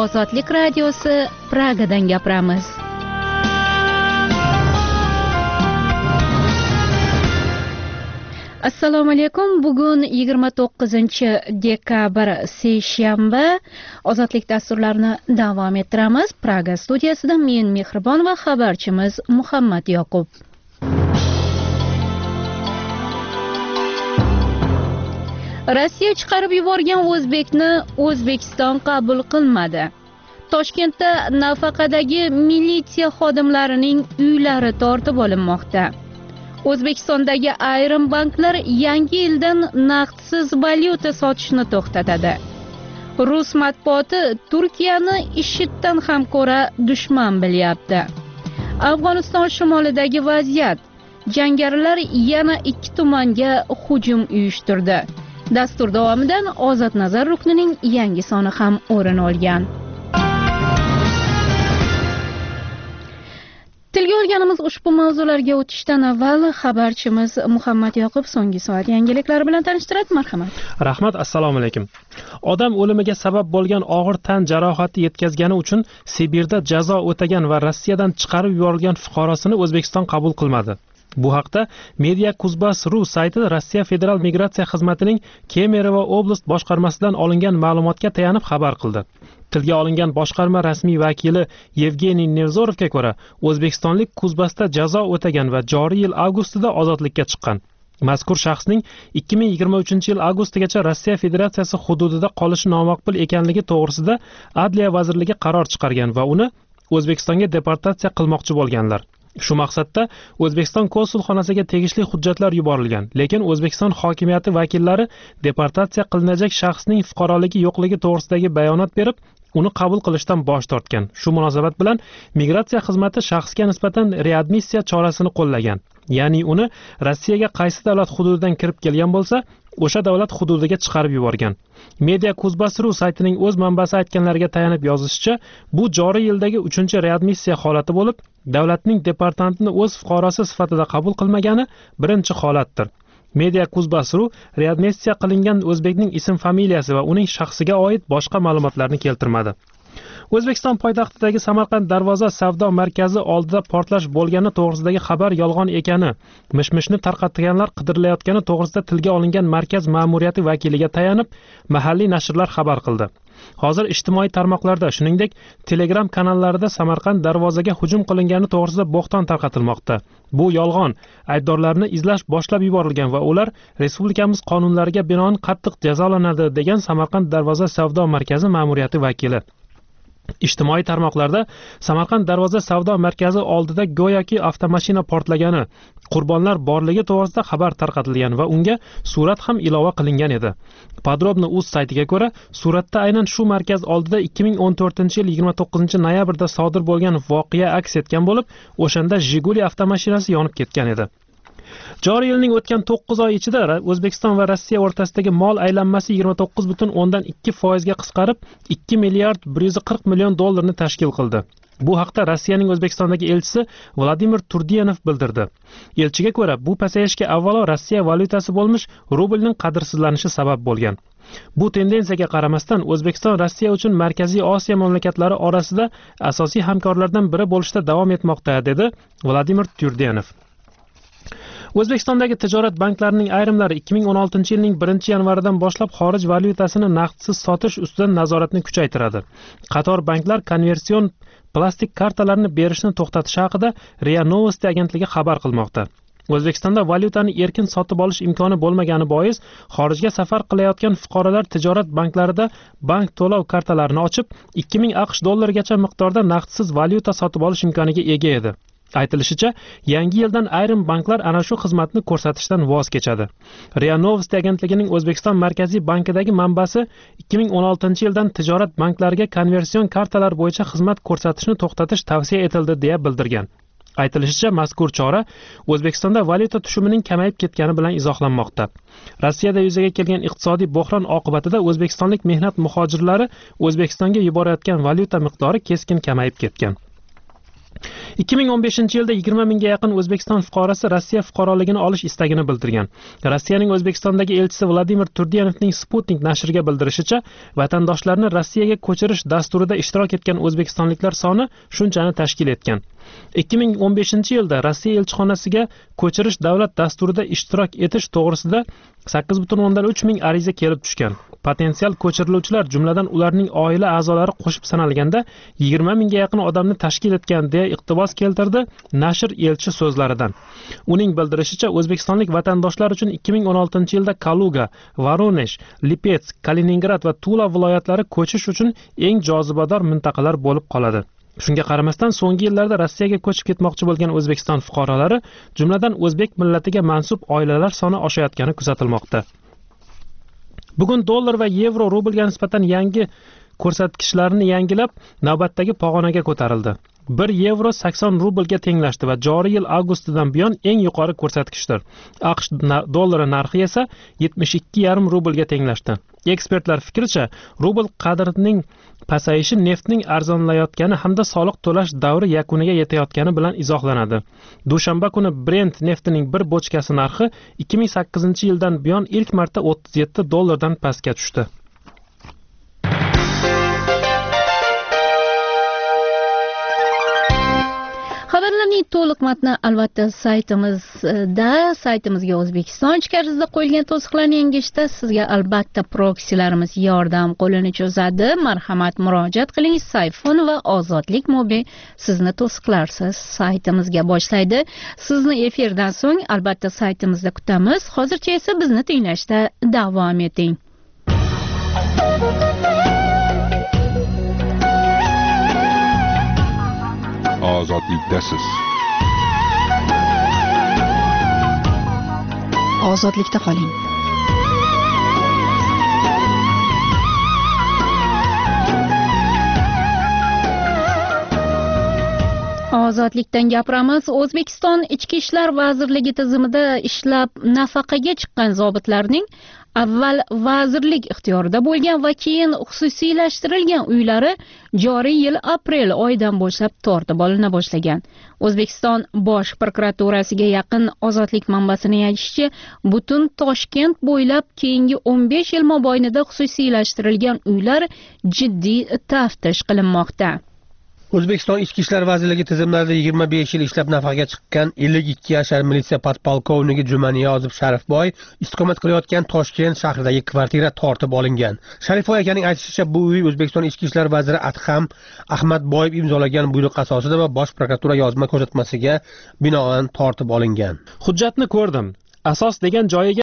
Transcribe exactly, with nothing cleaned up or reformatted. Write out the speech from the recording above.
Ozodlik radiosi Pragadan gapiramiz. Assalomu alaykum. Bugun yigirma to'qqizinchi dekabr seshanba. Ozodlik dasturlarini davom ettiramiz. Praga studiyasida men Mehribon va xabarchimiz Muhammad Yoqub. Rossiya chiqarib yuborgan o'zbekni O'zbekiston qabul qilmadi. Toshkentda nafaqadagi militsiya xodimlarining uylari tortib olinmoqda. O'zbekistondagi ayrim banklar yangi yildan naqdsiz valyuta sotishni to'xtatadi. Rus matbuoti Turkiyani IShIDdan ham ko'ra dushman bilyapti. Afg'oniston shimolidagi vaziyat. Jangarilar yana ikki tumanga hujum uyushtirdi. Dastur davomidan Ozod nazar ruknining yangi soni ham o'rin olgan. Tilga olganimiz ushbu mavzularga o'tishdan avval xabarchimiz Muhammad Yoqub so'nggi soat yangiliklari bilan tanishtiradi. Marhamat. Rahmat, assalomu alaykum. Odam o'limiga sabab bo'lgan og'ir tan jarohati yetkazgani uchun Sibirda jazo o'tagan va Rossiyadan chiqarib yuborilgan fuqarosini O'zbekiston qabul qilmadi. Bu haqda Media Kuzbas.ru sayti Rossiya Federal migratsiya xizmatining Kemerovo oblast boshqarmasidan olingan ma'lumotga tayanib xabar qildi. Tilga olingan boshqarma rasmiy vakili Yevgeniy Nevzorovga ko'ra, O'zbekistonlik Kuzbasda jazo o'tagan va joriy yil avgustida ozodlikka chiqqan. Mazkur shaxsning ikki ming yigirma uchinchi yil avgustigacha Rossiya Federatsiyasi hududida qolishi nomaqbul ekanligi to'g'risida Adliya vazirligi qaror chiqargan va uni O'zbekistonga deportatsiya qilmoqchi bo'lganlar. Shu maqsadda O'zbekiston konsulxonasiga tegishli hujjatlar yuborilgan, lekin O'zbekiston hokimiyati vakillari deportatsiya qilinajak shaxsning fuqaroligi yo'qligi to'g'risidagi bayonot berib, uni qabul qilishdan bosh tortgan. Shu munosabat bilan migratsiya xizmati shaxsga nisbatan readmissiya chorasini qo'llagan. Ya'ni uni Rossiyaga qaysi davlat hududidan kirib kelgan bo'lsa, o'sha davlat hududiga chiqarib yuborgan. Media Kuzbas.ru saytining o'z manbasi aytganlariga tayanib yozishicha, bu joriy yildagi uchinchi readmissiya holati bo'lib, davlatning departamentini o'z fuqarosi sifatida qabul qilmagani birinchi holatdir. Media Kuzbas.ru readmissiya qilingan o'zbekning ism-familiyasi va uning shaxsiga oid boshqa ma'lumotlarni keltirmadi. O'zbekiston poytaxtidagi Samarqand Darvoza savdo markazi oldida portlash bo'lgani to'g'risidagi xabar yolg'on ekani, mish-mishni tarqatganlar qidirilayotgani to'g'risida tilga olingan markaz ma'muriyati vakiliga tayanib, mahalliy nashrlar xabar qildi. Hozir ijtimoiy tarmoqlarda, shuningdek, Telegram kanallarida Samarqand Darvozaga hujum qilingani to'g'risida bo'xton tarqatilmoqda. Bu yolg'on, aybdorlarni izlash boshlab yuborilgan va ular respublikamiz qonunlariga binoan qattiq jazolanadi, degan Samarqand Darvoza savdo markazi ma'muriyati vakili. Ijtimoiy tarmoqlarda Samarqand Darvoza savdo markazi oldida go'yoki avtomashina portlagani, qurbonlar borligi to'g'risida xabar tarqatilgan va unga surat ham ilova qilingan edi. Podrobno uz saytiga ko'ra, suratda aynan shu markaz oldida ikki ming o'n to'rtinchi yil yigirma to'qqizinchi noyabrda sodir bo'lgan voqea aks etgan bo'lib, o'shanda Jiguli avtomashinasi yonib ketgan edi. Joriy yilning o'tgan to'qqiz oy ichida O'zbekiston va Rossiya o'rtasidagi mol aylanmasi yigirma to'qqiz butun o'ndan ikki foiz ga qisqarib, ikki milliard bir yuz qirq million dollarni tashkil qildi. Bu haqda Rossiyaning O'zbekistondagi elchisi Vladimir Turdiyanov bildirdi. Elchiga ko'ra, bu pasayishga avvalo Rossiya valyutasi bo'lmish rublning qadrsizlanishi sabab bo'lgan. Bu tendensiyaga qaramasdan O'zbekiston Rossiya uchun Markaziy Osiyo mamlakatlari orasida asosiy hamkorlardan biri bo'lishda davom etmoqda, dedi Vladimir Turdiyanov. O'zbekistondagi tijorat banklarining ayrimlari ikki ming o'n oltinchi yilning birinchi yanvaridan boshlab xorij valyutasini naqdsiz sotish ustidan nazoratni kuchaytiradi. Qator banklar konversion plastik kartalarni berishni to'xtatishi haqida Ria Novosti agentligi xabar qilmoqda. O'zbekistonda valyutani erkin sotib olish imkoni bo'lmagani bois, xorijga safar qilayotgan fuqarolar tijorat banklarida bank to'lov kartalarini ochib, ikki ming aqsh dollarigacha miqdorda naqdsiz valyuta sotib olish imkoniga ega edi. Aytilishicha, yangi yildan ayrim banklar ana shu xizmatni ko'rsatishdan voz kechadi. Ria Novosti agentligining O'zbekiston Markaziy bankidagi manbasi ikki ming o'n oltinchi yildan tijorat banklariga konversion kartalar bo'yicha xizmat ko'rsatishni to'xtatish tavsiya etildi, deya bildirgan. Aytilishicha, mazkur chora O'zbekistonda valyuta tushumining kamayib ketgani bilan izohlanmoqda. Rossiyada yuzaga kelgan iqtisodiy bo'hron oqibatida o'zbekistonlik mehnat muhojirlari O'zbekistonga yuborayotgan valyuta miqdori keskin kamayib ketgan. ikki ming o'n beshinchi yilda yigirma mingga yaqin O'zbekiston fuqarosi Rossiya fuqaroligini olish istagini bildirgan. Rossiyaning O'zbekistondagi elchisi Vladimir Turdiyanovning Sputnik nashriga bildirishicha, vatandoshlarni Rossiyaga ko'chirish dasturida ishtirok etgan o'zbekistonliklar soni shunchani tashkil etgan. ikki ming o'n beshinchi yilda Rossiya elchixonasiga ko'chirish davlat dasturida ishtirok etish to'g'risida sakkiz butun o'ndan uch ming ariza kelib tushgan. Potensial ko'chiriluvchilar, jumladan ularning oila a'zolari qo'shib sanalganda yigirma mingga yaqin odamni tashkil etgan deya iqtibos keltirdi nashr elchi so'zlaridan. Uning bildirishicha, o'zbekistonlik vatandoshlar uchun ikki ming o'n oltinchi yilda Kaluga, Voronezh, Lipetsk, Kaliningrad va Tula viloyatlari ko'chish uchun eng jozibador mintaqalar bo'lib qoladi. Shunga qaramasdan so'nggi yillarda Rossiyaga ko'chib ketmoqchi bo'lgan O'zbekiston fuqarolari, jumladan o'zbek millatiga mansub oilalar soni oshayotgani kuzatilmoqda. Bugun dollar va yevro rublga nisbatan yangi ko'rsatkichlarni yangilab, navbatdagi pog'onaga ko'tarildi. bir yevro sakson rublga tenglashdi va joriy yil avgustidan buyon eng yuqori ko'rsatkichdir. AQSh dollari narxi esa yetmish ikki yarim rublga tenglashdi. Ekspertlar fikricha, rubl qadrining pasayishi neftning arzonlayotgani hamda soliq to'lash davri yakuniga yetayotgani bilan izohlanadi. Dushanba kuni Brent neftining bir bochkasi narxi ikki ming sakkizinchi yildan buyon ilk marta o'ttiz yetti dollardan pastga tushdi. Xabarlarning to'liq matni albatta saytimizda, saytimizga O'zbekiston ichkarisida qo'yilgan to'siqlarni yengishda sizga albatta proksilarimiz yordam qo'lini cho'zadi. Marhamat, murojaat qiling. Sayfon va Ozodlik mobi sizni to'siqlarsiz saytimizga boshlaydi. Sizni efirdan so'ng albatta saytimizda kutamiz. Hozircha esa bizni tinglashda davom eting. Ozodlikdasiz. Ozodlikda qoling. Ozodlikdan gapiramiz. O'zbekiston Ichki ishlar vazirligi tizimida ishlab nafaqaga chiqqan zobitlarning avval vazirlik ixtiyorida bo'lgan va keyin xususiylashtirilgan uylari joriy yil aprel oyidan boshlab tortib olina boshlagan. O'zbekiston Bosh prokuraturasiga yaqin Ozodlik manbasining aytishicha, butun Toshkent bo'ylab keyingi o'n besh yil mobaynida xususiylashtirilgan uylar jiddiy taftish qilinmoqda. O'zbekiston Ichki ishlar vazirligi tizimlarida yigirma besh yil ishlab nafaqaga chiqqan ellik ikki yashar militsiya podpolkovniki Jumaniyozov Sharifboy istiqomat qilayotgan Toshkent shahridagi kvartira tortib olingan. Sharifboy akaning aytishicha, bu uy O'zbekiston Ichki ishlar vaziri Adham Ahmadboyev imzolagan buyruq asosida va Bosh prokuratura yozma ko'rsatmasiga binoan tortib olingan. Hujjatni ko'rdim. Asos degan joyiga